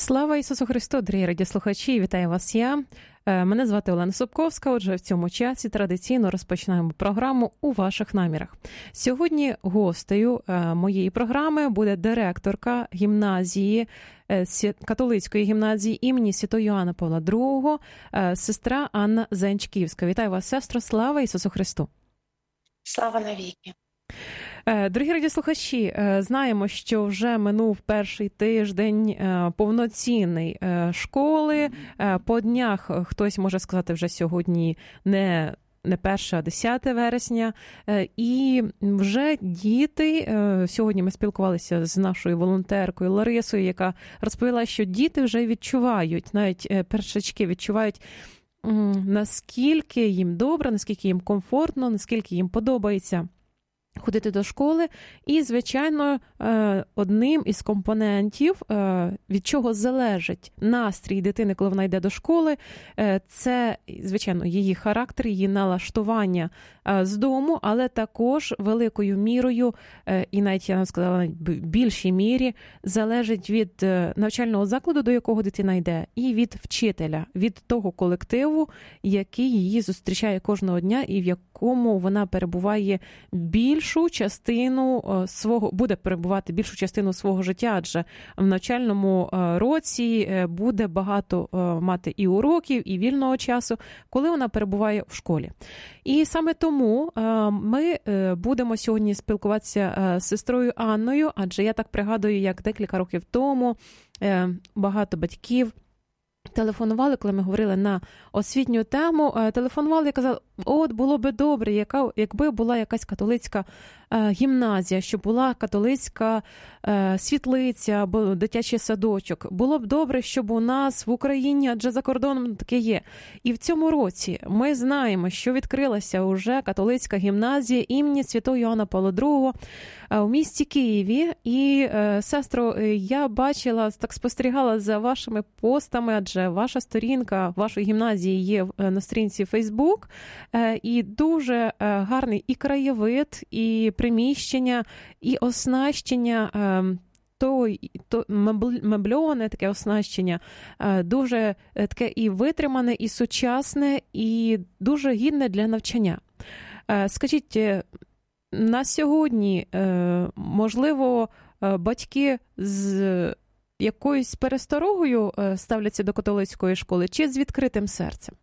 Слава Ісусу Христу, дорогі радіослухачі, вітаю вас я. Мене звати Олена Собковська, отже в цьому часі традиційно розпочинаємо програму «У ваших намірах». Сьогодні гостею моєї програми буде директорка гімназії, католицької гімназії імені Святого Йоанна Павла II, сестра Анна Зенчківська. Вітаю вас, сестро, слава Ісусу Христу! Слава навіки! Дорогі радіослухачі, знаємо, що вже минув перший тиждень повноцінний школи. По днях хтось може сказати вже сьогодні не 1, а 10 вересня. І вже діти, сьогодні ми спілкувалися з нашою волонтеркою Ларисою, яка розповіла, що діти вже відчувають, навіть першачки відчувають, наскільки їм добре, наскільки їм комфортно, наскільки їм подобається ходити до школи. І, звичайно, одним із компонентів, від чого залежить настрій дитини, коли вона йде до школи, це, звичайно, її характер, її налаштування з дому, але також великою мірою, і навіть, я сказала, в більшій мірі, залежить від навчального закладу, до якого дитина йде, і від вчителя, від того колективу, який її зустрічає кожного дня і в якому вона перебуває більшу частину буде перебувати більшу частину свого життя, адже в навчальному році буде багато мати і уроків, і вільного часу, коли вона перебуває в школі. І саме тому ми будемо сьогодні спілкуватися з сестрою Анною, адже я так пригадую, як декілька років тому багато батьків телефонували, коли ми говорили на освітню тему, телефонували і казали, от було би добре, якби була якась католицька гімназія, щоб була католицька світлиця або дитячий садочок. Було б добре, щоб у нас в Україні, адже за кордоном таке є. І в цьому році ми знаємо, що відкрилася уже католицька гімназія імені Святого Йоанна Павла II у місті Києві. І, сестро, я бачила, так спостерігала за вашими постами, адже ваша сторінка вашої гімназії є на сторінці Facebook, і дуже гарний і краєвид, і приміщення, і оснащення, мебльоване таке оснащення, дуже таке і витримане, і сучасне, і дуже гідне для навчання. Скажіть, на сьогодні, можливо, батьки з якоюсь пересторогою ставляться до католицької школи чи з відкритим серцем?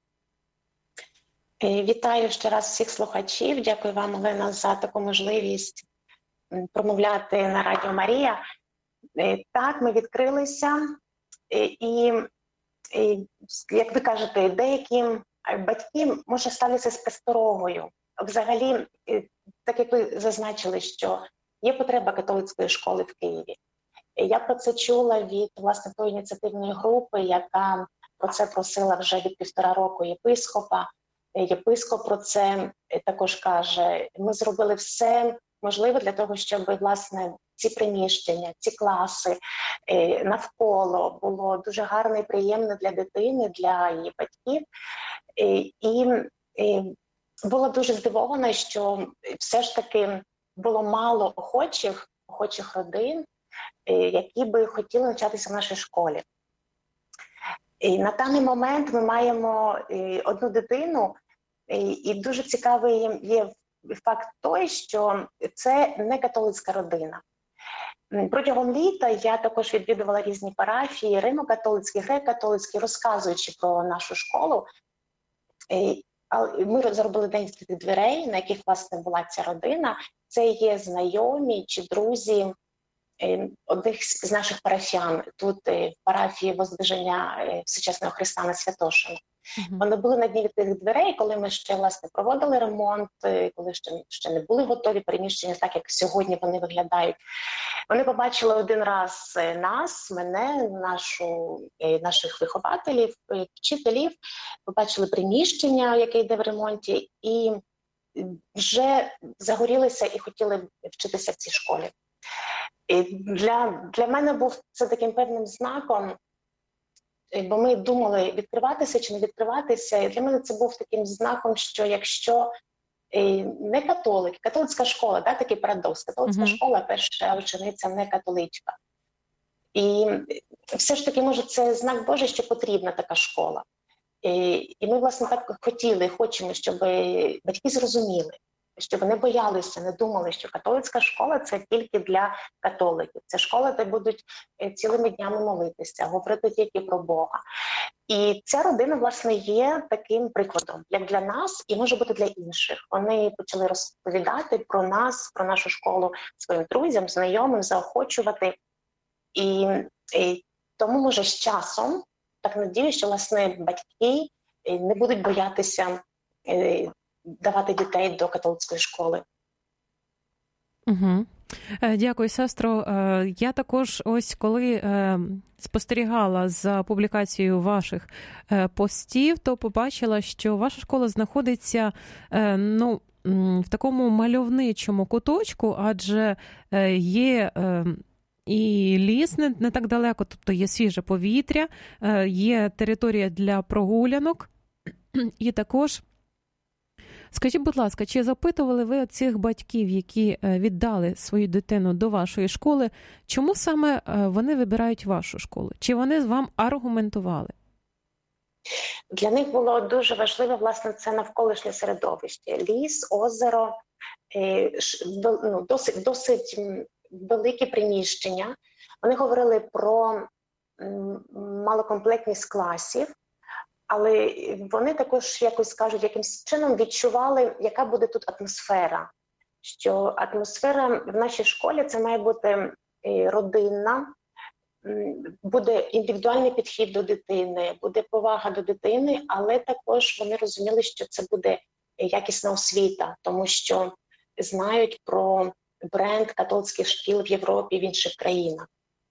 Вітаю ще раз всіх слухачів. Дякую вам, Олена, за таку можливість промовляти на Радіо Марія. Так, ми відкрилися, і як ви кажете, деякі батьки, може, ставляться з пересторогою. Взагалі, так як ви зазначили, що є потреба католицької школи в Києві. Я про це чула від, власне, тої ініціативної групи, яка про це просила вже від 1,5 року єпископа. Єпископ про це також каже, ми зробили все можливе для того, щоб, власне, ці приміщення, ці класи навколо було дуже гарно і приємно для дитини, для її батьків. І була дуже здивована, що все ж таки було мало охочих родин, які би хотіли навчатися в нашій школі. І на даний момент ми маємо одну дитину, і дуже цікавий є факт той, що це не католицька родина. Протягом літа я також відвідувала різні парафії, римо-католицькі, греко-католицькі, розказуючи про нашу школу. Ми зробили день відкритих дверей, на яких, власне, була ця родина. Це є знайомі чи друзі одних з наших парафіян тут в парафії Воздвиження Всечесного Христа на Святошино. Вони були на дні відкритих дверей, коли ми ще, власне, проводили ремонт, коли ще не були готові приміщення, так як сьогодні вони виглядають. Вони побачили один раз нас, мене, наших вихователів, вчителів, побачили приміщення, яке йде в ремонті, і вже загорілися і хотіли вчитися в цій школі. І для мене був це таким певним знаком, бо ми думали, відкриватися чи не відкриватися. І для мене це був таким знаком, що якщо не католик, католицька школа, такий парадокс, католицька школа, перша учениця не католичка. І все ж таки, може, це знак Божий, що потрібна така школа. І ми, власне, так хотіли, хочемо, щоб батьки зрозуміли, щоб не боялися, не думали, що католицька школа – це тільки для католиків. Це школа, де будуть цілими днями молитися, говорити тільки про Бога. І ця родина, власне, є таким прикладом, як для нас, і може бути для інших. Вони почали розповідати про нас, про нашу школу своїм друзям, знайомим, заохочувати. І тому, може, з часом, так надію, що, власне, батьки не будуть боятися давати дітей до католицької школи. Угу. Дякую, сестро. Я також ось коли спостерігала за публікацією ваших постів, то побачила, що ваша школа знаходиться в такому мальовничому куточку, адже є і ліс не так далеко, тобто є свіже повітря, є територія для прогулянок і також. Скажіть, будь ласка, чи запитували ви цих батьків, які віддали свою дитину до вашої школи, чому саме вони вибирають вашу школу? Чи вони вам аргументували? Для них було дуже важливо, власне, це навколишнє середовище. Ліс, озеро, досить великі приміщення. Вони говорили про малокомплектність класів, але вони також якось кажуть, якимось чином відчували, яка буде тут атмосфера. Що атмосфера в нашій школі це має бути родинна, буде індивідуальний підхід до дитини, буде повага до дитини, але також вони розуміли, що це буде якісна освіта, тому що знають про бренд католицьких шкіл в Європі, в інших країнах.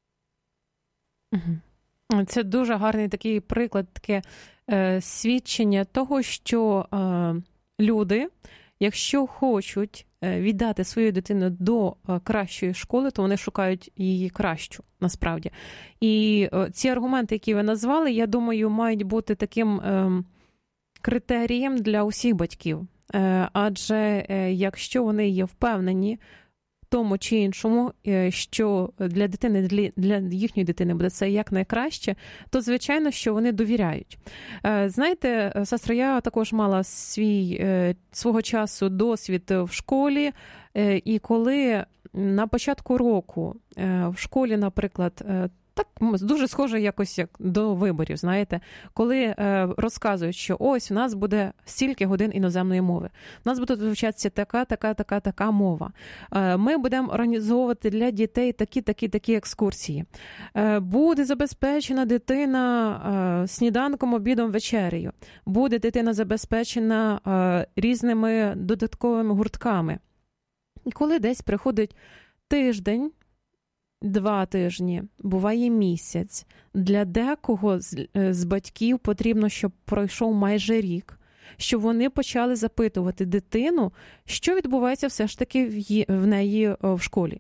Це дуже гарний такий приклад, таке свідчення того, що люди, якщо хочуть віддати свою дитину до кращої школи, то вони шукають її кращу, насправді. І ці аргументи, які ви назвали, я думаю, мають бути таким критерієм для усіх батьків. Адже якщо вони є впевнені в тому чи іншому, що для дитини, для їхньої дитини буде це якнайкраще, то, звичайно, що вони довіряють. Знаєте, сестро, я також мала свого часу досвід в школі, і коли на початку року в школі, наприклад, так дуже схоже якось як до виборів, знаєте, коли розказують, що ось у нас буде стільки годин іноземної мови, у нас буде вивчатися така мова, ми будемо організовувати для дітей такі екскурсії, буде забезпечена дитина сніданком, обідом, вечерею, буде дитина забезпечена різними додатковими гуртками. І коли десь приходить тиждень, 2 тижні, буває місяць. Для декого з батьків потрібно, щоб пройшов майже рік, щоб вони почали запитувати дитину, що відбувається все ж таки в неї в школі.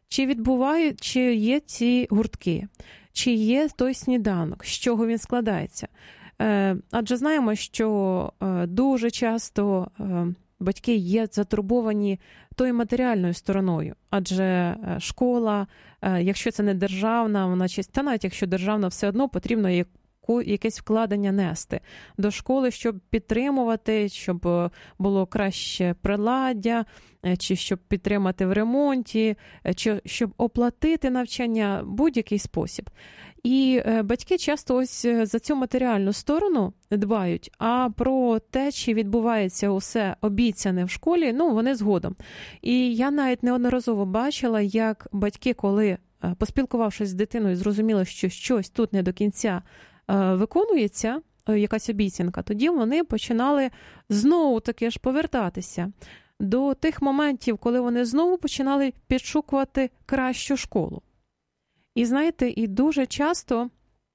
Чи є ці гуртки, чи є той сніданок, з чого він складається. Адже знаємо, що дуже часто батьки є затурбовані тою матеріальною стороною. Адже школа, якщо це не державна, вона та навіть якщо державна, все одно потрібно якесь вкладення нести до школи, щоб підтримувати, щоб було краще приладдя, чи щоб підтримати в ремонті, чи щоб оплатити навчання, будь-який спосіб. І батьки часто ось за цю матеріальну сторону дбають, а про те, чи відбувається усе обіцяне в школі, вони згодом. І я навіть неодноразово бачила, як батьки, коли, поспілкувавшись з дитиною, зрозуміли, що щось тут не до кінця виконується, якась обіцянка, тоді вони починали знову таки ж повертатися до тих моментів, коли вони знову починали підшукувати кращу школу. І знаєте, і дуже часто,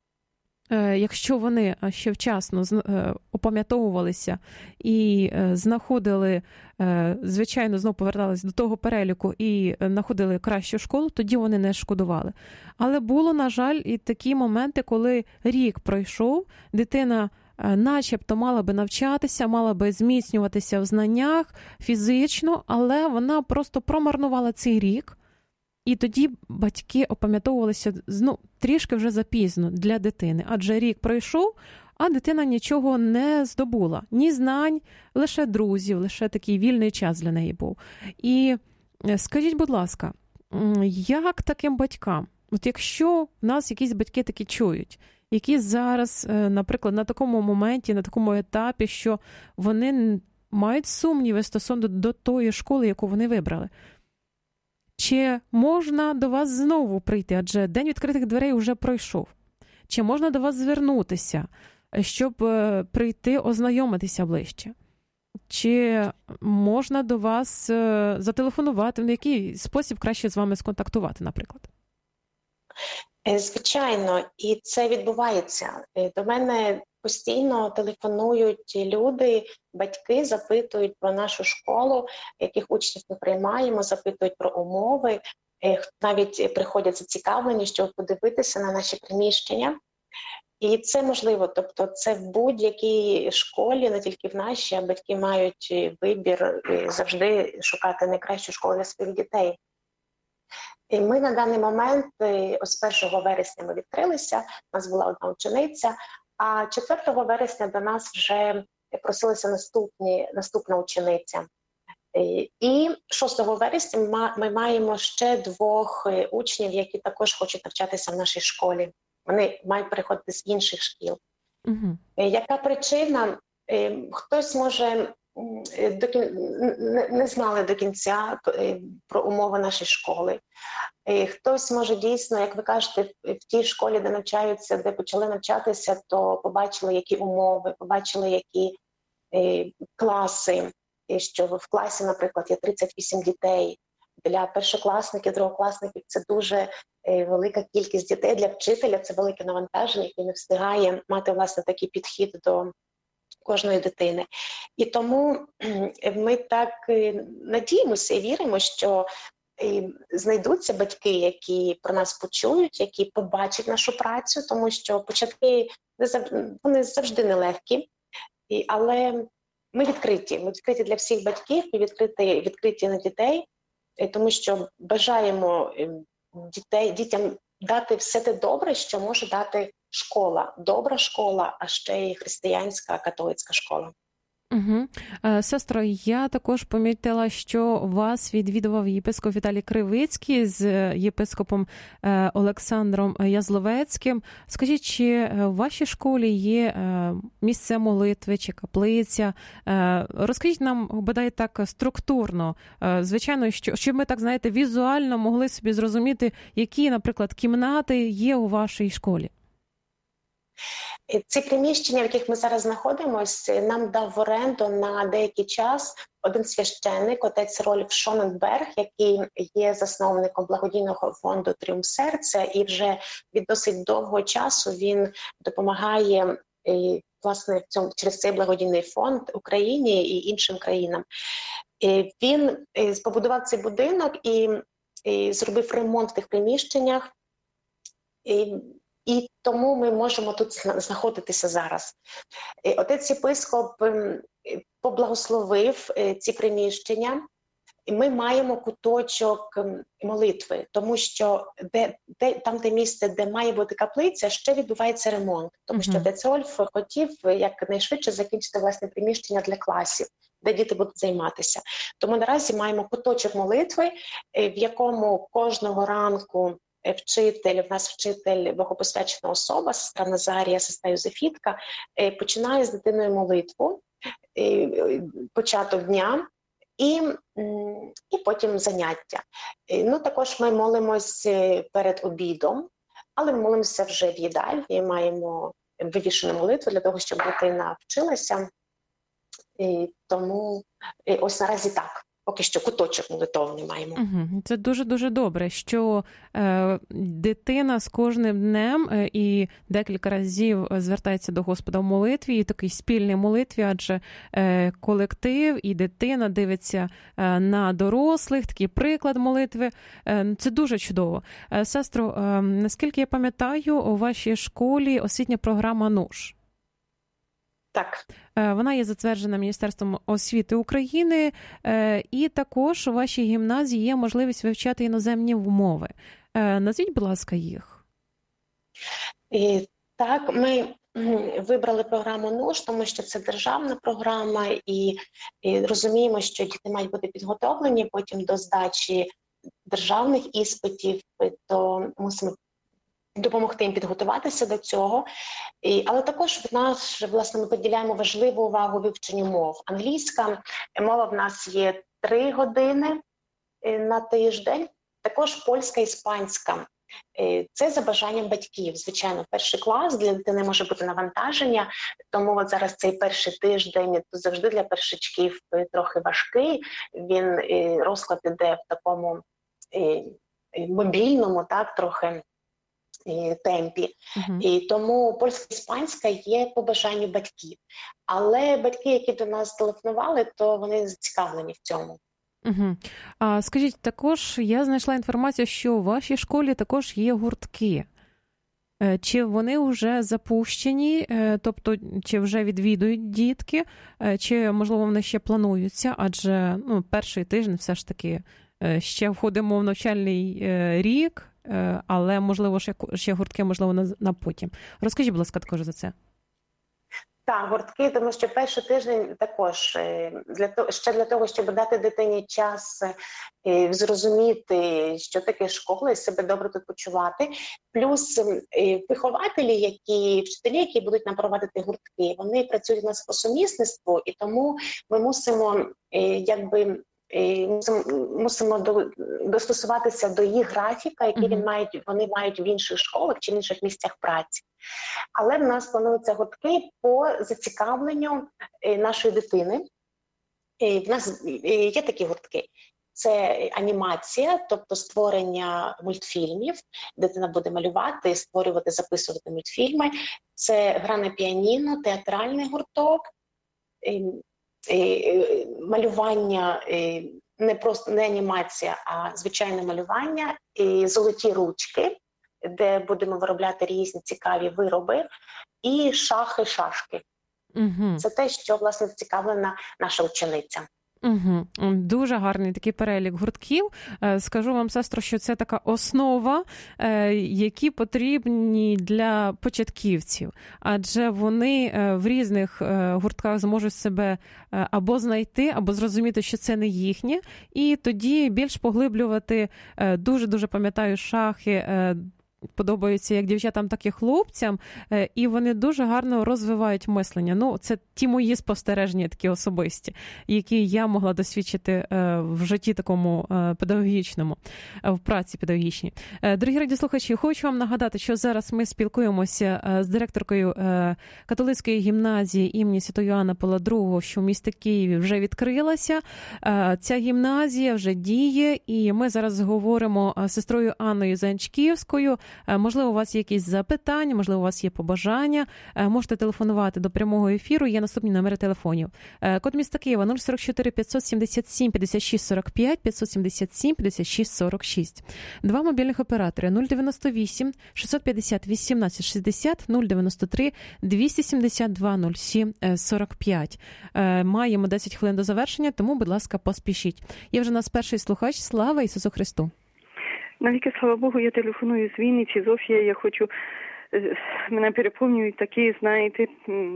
якщо вони ще вчасно опам'ятовувалися і знаходили, звичайно, знову повертались до того переліку і знаходили кращу школу, тоді вони не шкодували. Але було, на жаль, і такі моменти, коли рік пройшов, дитина начебто мала би навчатися, мала би зміцнюватися в знаннях фізично, але вона просто промарнувала цей рік, І тоді батьки опам'ятовувалися, трішки вже запізно для дитини. Адже рік пройшов, а дитина нічого не здобула. Ні знань, лише друзів, лише такий вільний час для неї був. І скажіть, будь ласка, як таким батькам? От якщо в нас якісь батьки такі чують, які зараз, наприклад, на такому моменті, на такому етапі, що вони мають сумніви стосовно до тої школи, яку вони вибрали. Чи можна до вас знову прийти? Адже день відкритих дверей вже пройшов. Чи можна до вас звернутися, щоб прийти ознайомитися ближче? Чи можна до вас зателефонувати? В який спосіб краще з вами сконтактувати, наприклад? Звичайно, і це відбувається. До мене постійно телефонують люди, батьки запитують про нашу школу, яких учнів ми приймаємо, запитують про умови, навіть приходять зацікавлені, щоб подивитися на наші приміщення. І це можливо, тобто це в будь-якій школі, не тільки в нашій, а батьки мають вибір завжди шукати найкращу школу для своїх дітей. І ми на даний момент, ось 1 вересня ми відкрилися, у нас була одна учениця, а 4 вересня до нас вже просилася наступна учениця. І 6 вересня ми маємо ще 2 учнів, які також хочуть навчатися в нашій школі. Вони мають переходити з інших шкіл. Угу. Яка причина? Хтось може не знали до кінця про умови нашої школи. Хтось може дійсно, як ви кажете, в тій школі, де навчаються, де почали навчатися, то побачили, які умови, побачили, які класи, що в класі, наприклад, є 38 дітей. Для першокласників, другокласників це дуже велика кількість дітей. Для вчителя це велике навантаження, який не встигає мати, власне, такий підхід до кожної дитини. І тому ми так надіємося і віримо, що знайдуться батьки, які про нас почують, які побачать нашу працю, тому що початки вони завжди нелегкі, але ми відкриті для всіх батьків, ми відкриті на дітей, тому що бажаємо дітям дати все те добре, що може дати школа, добра школа, а ще й християнська католицька школа. Угу. Сестро, я також помітила, що вас відвідував єпископ Віталій Кривицький з єпископом Олександром Язловецьким. Скажіть, чи в вашій школі є місце молитви чи каплиця? Розкажіть нам, бодай так структурно, звичайно, щоб ми так, знаєте, візуально могли собі зрозуміти, які, наприклад, кімнати є у вашій школі. Ці приміщення, в яких ми зараз знаходимося, нам дав в оренду на деякий час один священник, отець Рольф Шоненберг, який є засновником благодійного фонду «Тріумф серця», і вже від досить довгого часу він допомагає власне через цей благодійний фонд Україні і іншим країнам. Він побудував цей будинок і зробив ремонт в тих приміщеннях. І тому ми можемо тут знаходитися зараз. Отець єпископ поблагословив ці приміщення, і ми маємо куточок молитви, тому що там, де місце, де має бути каплиця, ще відбувається ремонт, тому що отець Рольф хотів якнайшвидше закінчити власне приміщення для класів, де діти будуть займатися. Тому наразі маємо куточок молитви, в якому кожного ранку в нас вчитель, богопосвячена особа, сестра Назарія, сестра Юзефітка, починає з дитиною молитву, початок дня і потім заняття. Також ми молимось перед обідом, але ми молимося вже в їдальні, маємо вивішену молитву для того, щоб дитина вчилася. Тому ось наразі так. Поки що куточок молитовний маємо. Це дуже-дуже добре, що дитина з кожним днем і декілька разів звертається до Господа в молитві, і такій спільній молитві, адже колектив і дитина дивиться на дорослих, такий приклад молитви. Це дуже чудово. Сестро, наскільки я пам'ятаю, у вашій школі освітня програма «НУШ». Так. Вона є затверджена Міністерством освіти України, і також у вашій гімназії є можливість вивчати іноземні мови. Назвіть, будь ласка, їх. Так, ми вибрали програму НУШ, тому що це державна програма, і розуміємо, що діти мають бути підготовлені потім до здачі державних іспитів, то мусимо допомогти їм підготуватися до цього. Але також в нас, власне, ми поділяємо важливу увагу вивченню мов. Англійська мова в нас є 3 години на тиждень, також польська, іспанська. Це за бажанням батьків. Звичайно, перший клас для дитини може бути навантаження, тому от зараз цей перший тиждень завжди для першачків трохи важкий. Він розклад іде в такому мобільному, так, трохи темпі. І тому польсько-іспанська є по бажанню батьків. Але батьки, які до нас телефонували, то вони зацікавлені в цьому. А скажіть, також я знайшла інформацію, що у вашій школі також є гуртки. Чи вони вже запущені, тобто чи вже відвідують дітки, чи, можливо, вони ще плануються, адже перший тиждень все ж таки ще входимо в навчальний рік, але, можливо, ще гуртки, можливо, на потім. Розкажіть, будь ласка, також за це. Так, гуртки, тому що перший тиждень також для того, щоб дати дитині час зрозуміти, що таке школа, і себе добре тут почувати. Плюс вихователі, вчителі, які будуть нам проводити гуртки, вони працюють у нас по сумісництву, і тому ми мусимо мусимо достосуватися до їх графіка, який вони мають в інших школах чи в інших місцях праці. Але в нас плануються гуртки по зацікавленню нашої дитини. В нас є такі гуртки. Це анімація, тобто створення мультфільмів. Дитина буде малювати, створювати, записувати мультфільми. Це гра на піаніно, театральний гурток. Малювання, не анімація, а звичайне малювання, і золоті ручки, де будемо виробляти різні цікаві вироби, і шахи-шашки. Це те, що, власне, зацікавлена наша учениця. Дуже гарний такий перелік гуртків. Скажу вам, сестро, що це така основа, які потрібні для початківців. Адже вони в різних гуртках зможуть себе або знайти, або зрозуміти, що це не їхнє. І тоді більш поглиблювати, дуже-дуже пам'ятаю, шахи, подобаються як дівчатам, так і хлопцям, і вони дуже гарно розвивають мислення. Це ті мої спостереження такі особисті, які я могла досвідчити в житті такому педагогічному, в праці педагогічній. Дорогі радіослухачі, хочу вам нагадати, що зараз ми спілкуємося з директоркою католицької гімназії імені Святого Йоанна Павла II, що в місті Києві вже відкрилася. Ця гімназія вже діє, і ми зараз говоримо з сестрою Анною Занчківською. Можливо, у вас є якісь запитання, можливо, у вас є побажання. Можете телефонувати до прямого ефіру. Є наступні номери телефонів. Код міста Києва 044 577 56 45, 577 56 46. Два мобільних оператори 098 650 18 60, 093 272 07 45. Маємо 10 хвилин до завершення, тому, будь ласка, поспішіть. Є вже у нас перший слухач. Слава Ісусу Христу! Навіки, слава Богу, я телефоную з Вінниці, Зофія, я хочу, мене переповнюють такі, знаєте,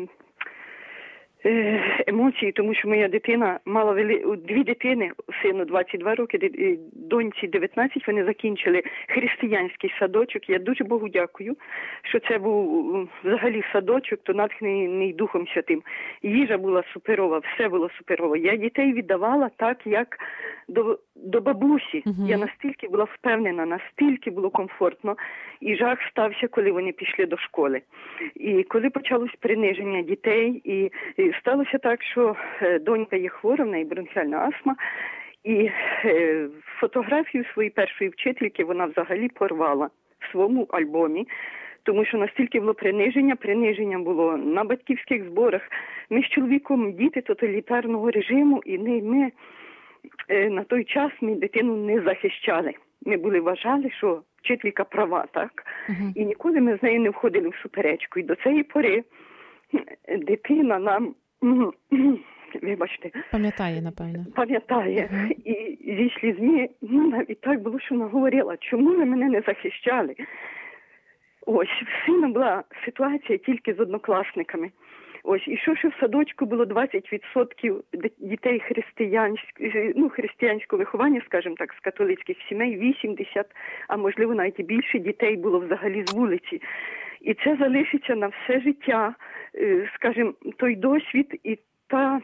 емоції, тому що моя дитина мала дві дитини, сину 22 роки, доньці 19, вони закінчили християнський садочок. Я дуже Богу дякую, що це був взагалі садочок, то натхнений Духом Святим. Їжа була суперова, все було суперово. Я дітей віддавала так, як до бабусі. Я настільки була впевнена, настільки було комфортно. І жах стався, коли вони пішли до школи. І коли почалось приниження дітей, і сталося так, що донька є хвора, в неї бронхіальна астма, і фотографію своєї першої вчительки вона взагалі порвала в своєму альбомі, тому що настільки було приниження було на батьківських зборах. Ми з чоловіком діти тоталітарного режиму, і ми на той час ми дитину не захищали. Ми вважали, що вчителька права, так? І ніколи ми з нею не входили в суперечку. І до цієї пори дитина нам, вибачте, Пам'ятає, напевно. Пам'ятає. І зі слізьми, навіть так було, що вона говорила, чому ви мене не захищали? Ось, в сина була ситуація тільки з однокласниками. Ось, і що в садочку було 20% дітей християнського виховання, скажімо так, з католицьких сімей, 80, а можливо навіть і більше дітей було взагалі з вулиці. І це залишиться на все життя, скажімо, той досвід і та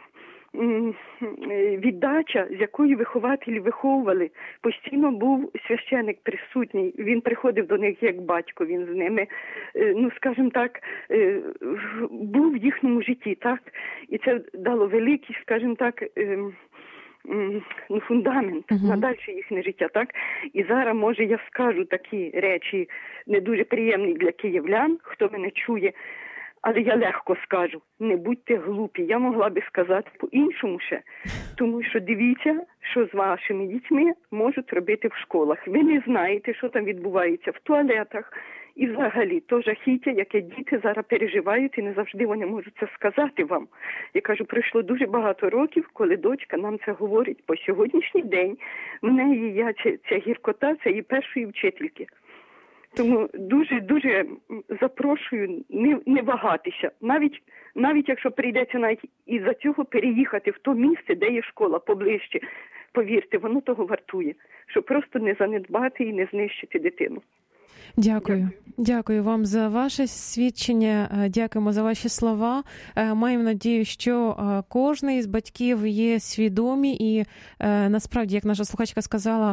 віддача, з якою вихователі виховували. Постійно був священик присутній, він приходив до них як батько, він з ними, скажімо так, був в їхньому житті, так? І це дало великий, скажімо так, фундамент на дальше їхнє життя, так? І зараз, може, я скажу такі речі не дуже приємні для київлян, хто мене чує, але я легко скажу, не будьте глупі. Я могла би сказати по-іншому ще. Тому що дивіться, що з вашими дітьми можуть робити в школах. Ви не знаєте, що там відбувається в туалетах. І взагалі, то жахіття, яке діти зараз переживають, і не завжди вони можуть це сказати вам. Я кажу, пройшло дуже багато років, коли дочка нам це говорить. По сьогоднішній день в неї ця гіркота, це її першої вчительки. Тому дуже запрошую не вагатися. Навіть якщо прийдеться навіть із-за цього переїхати в то місце, де є школа поближче, повірте, воно того вартує, щоб просто не занедбати і не знищити дитину. Дякую вам за ваше свідчення, дякуємо за ваші слова. Маємо надію, що кожен із батьків є свідомі і насправді, як наша слухачка сказала,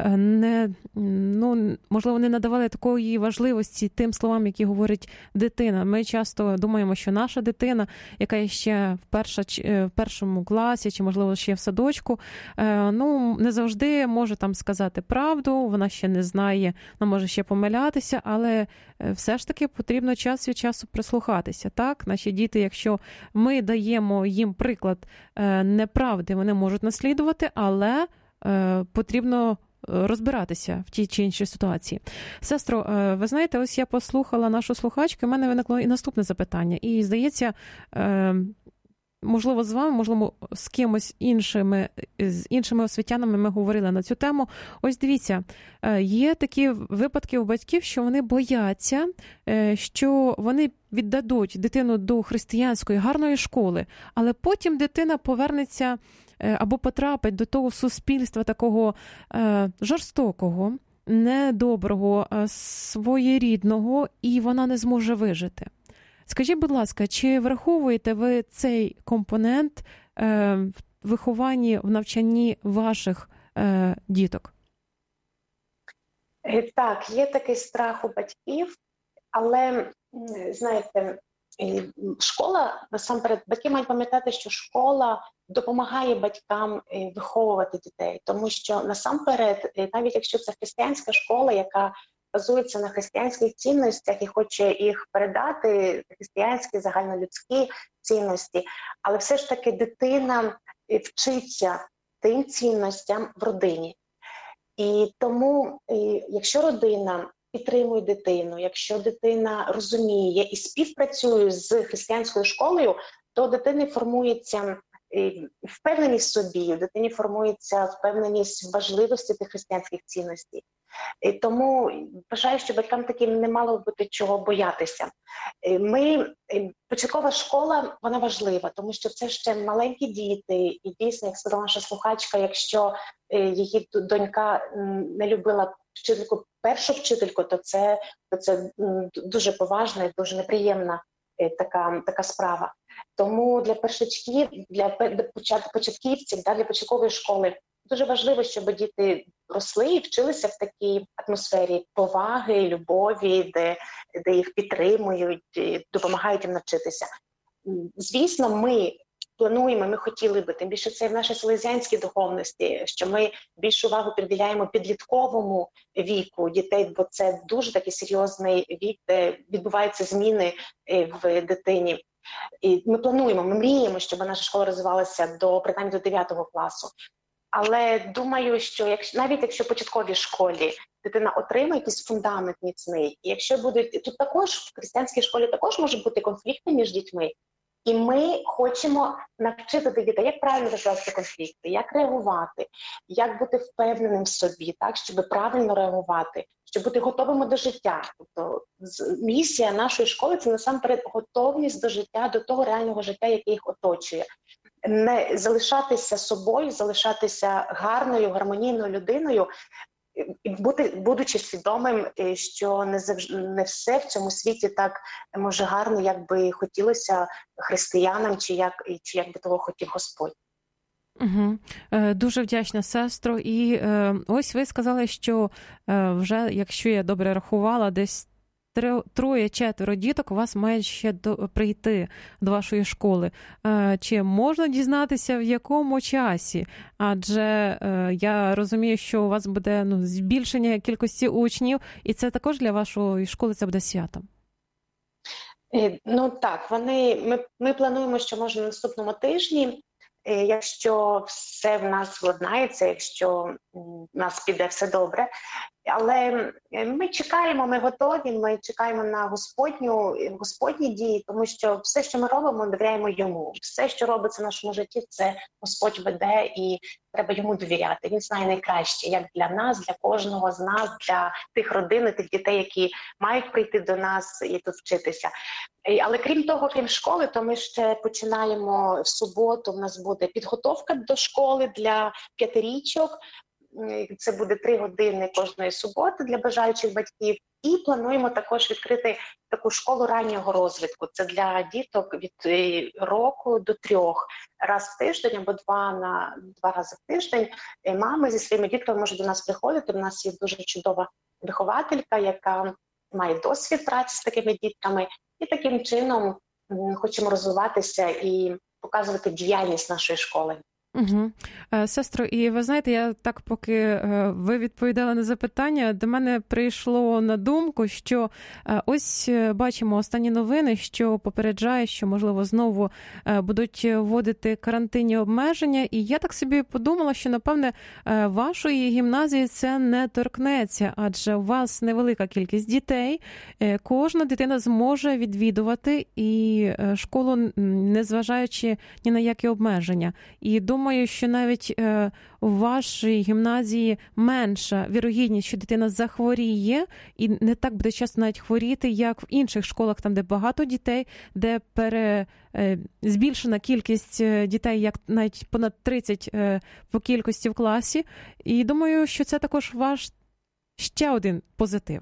можливо, не надавали такої важливості тим словам, які говорить дитина. Ми часто думаємо, що наша дитина, яка є ще в першому класі чи, можливо, ще в садочку, не завжди може там сказати правду, вона ще не знає, вона може ще помилятися, але все ж таки потрібно час від часу прислухатися. Так, наші діти, якщо ми даємо їм приклад неправди, вони можуть наслідувати, але потрібно розбиратися в тій чи іншій ситуації. Сестро, ви знаєте, ось я послухала нашу слухачку, і в мене виникло і наступне запитання. І, здається, можливо, з вами, можливо, з кимось з іншими освітянами ми говорили на цю тему. Ось дивіться, є такі випадки у батьків, що вони бояться, що вони віддадуть дитину до християнської гарної школи, але потім дитина повернеться або потрапить до того суспільства такого жорстокого, недоброго, своєрідного, і вона не зможе вижити. Скажіть, будь ласка, чи враховуєте ви цей компонент в вихованні, в навчанні ваших діток? Так, є такий страх у батьків, але, знаєте, школа, насамперед, батьки мають пам'ятати, що школа допомагає батькам виховувати дітей, тому що, насамперед, навіть якщо це християнська школа, яка базується на християнських цінностях і хоче їх передати, християнські, загальнолюдські цінності, але все ж таки дитина вчиться тим цінностям в родині. І тому, якщо родина підтримує дитину, якщо дитина розуміє і співпрацює з християнською школою, то дитини формується впевненість в собі, у дитині формується впевненість в важливості тих християнських цінностей. І тому вважаю, що батькам таким не мало бути чого боятися. Початкова школа, вона важлива, тому що це ще маленькі діти, і дійсно, як сказала наша слухачка, якщо її донька не любила першу вчительку, то це дуже поважна і дуже неприємна така справа. Тому для першачків, для початківців, для початкової школи дуже важливо, щоб діти росли і вчилися в такій атмосфері поваги, любові, де їх підтримують, допомагають їм навчитися. Звісно, ми плануємо, ми хотіли би, тим більше це в нашій селезіанській духовності, що ми більшу увагу приділяємо підлітковому віку дітей, бо це дуже такий серйозний вік, де відбуваються зміни в дитині. І ми плануємо, ми мріємо, щоб наша школа розвивалася принаймні до 9 класу. Але думаю, що навіть якщо в початковій школі дитина отримає якийсь фундамент міцний, і якщо будуть тут також в християнській школі також можуть бути конфлікти між дітьми, і ми хочемо навчити тих дітей, як правильно розв'язати конфлікти, як реагувати, як бути впевненим в собі, так, щоб правильно реагувати, щоб бути готовими до життя. Тобто місія нашої школи – це насамперед готовність до життя, до того реального життя, яке їх оточує. Не залишатися собою, залишатися гарною, гармонійною людиною, будучи свідомим, що не все в цьому світі так може гарно, як би хотілося християнам, чи як би того хотів Господь. Угу. Дуже вдячна, сестро. І ось ви сказали, що вже, якщо я добре рахувала, десь 3-4 діток у вас мають ще прийти до вашої школи. Чи можна дізнатися, в якому часі? Адже я розумію, що у вас буде збільшення кількості учнів, і це також для вашої школи це буде святом. Так, ми плануємо, що може на наступному тижні, якщо все в нас владнається, якщо в нас піде все добре. Але ми чекаємо, ми готові, ми чекаємо на Господні дії, тому що все, що ми робимо, довіряємо Йому. Все, що робиться в нашому житті, це Господь веде, і треба Йому довіряти. Він знає найкраще, як для нас, для кожного з нас, для тих родин, тих дітей, які мають прийти до нас і тут вчитися. Але крім того, крім школи, то ми ще починаємо в суботу, в нас буде підготовка до школи для 5-річок. Це буде 3 години кожної суботи для бажаючих батьків. І плануємо також відкрити таку школу раннього розвитку. Це для діток від року до 3. Раз в тиждень або 2 рази в тиждень мами зі своїми дітками можуть до нас приходити. У нас є дуже чудова вихователька, яка має досвід праці з такими дітками. І таким чином хочемо розвиватися і показувати діяльність нашої школи. Угу. Сестро, і ви знаєте, я так, поки ви відповідали на запитання, до мене прийшло на думку, що ось бачимо останні новини, що попереджає, що, можливо, знову будуть вводити карантинні обмеження, і я так собі подумала, що, напевне, вашої гімназії це не торкнеться, адже у вас невелика кількість дітей, кожна дитина зможе відвідувати і школу, незважаючи ні на які обмеження. І думаю, що навіть у вашій гімназії менша вірогідність, що дитина захворіє і не так буде часто навіть хворіти, як в інших школах, там, де багато дітей, де збільшена кількість дітей, як навіть понад 30 по кількості в класі. І думаю, що це також ваш ще один позитив.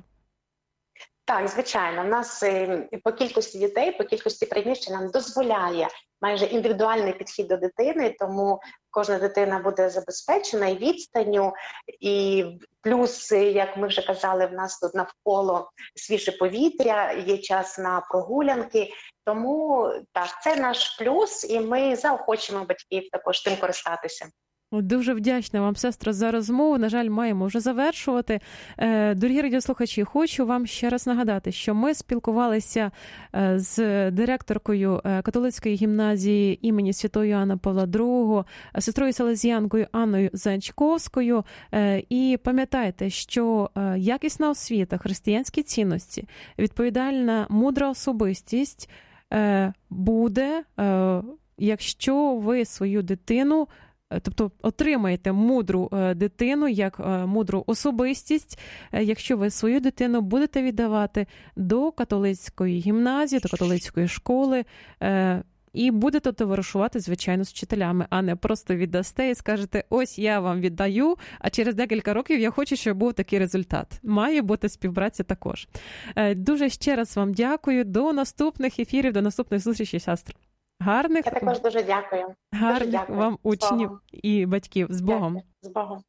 Так, звичайно. У нас по кількості дітей, по кількості приміщень нам дозволяє майже індивідуальний підхід до дитини, тому кожна дитина буде забезпечена і відстанню, і плюс, як ми вже казали, в нас тут навколо свіже повітря, є час на прогулянки, тому так, це наш плюс, і ми заохочуємо батьків також тим користатися. Дуже вдячна вам, сестро, за розмову. На жаль, маємо вже завершувати. Дорогі радіослухачі, хочу вам ще раз нагадати, що ми спілкувалися з директоркою католицької гімназії імені Святого Іоанна Павла II, сестрою селезіянкою Анною Занчковською. І пам'ятайте, що якісна освіта, християнські цінності, відповідальна, мудра особистість буде, якщо ви свою дитину, тобто отримаєте мудру дитину, як мудру особистість, якщо ви свою дитину будете віддавати до католицької гімназії, до католицької школи, і будете товаришувати, звичайно, з вчителями, а не просто віддасте і скажете, ось я вам віддаю, а через декілька років я хочу, щоб був такий результат. Має бути співпраця також. Дуже ще раз вам дякую. До наступних ефірів, до наступних зустрічей, сестро. Гарних, я також дуже дякую. Гарних вам учнів і батьків. З Богом. Дякую. З Богом.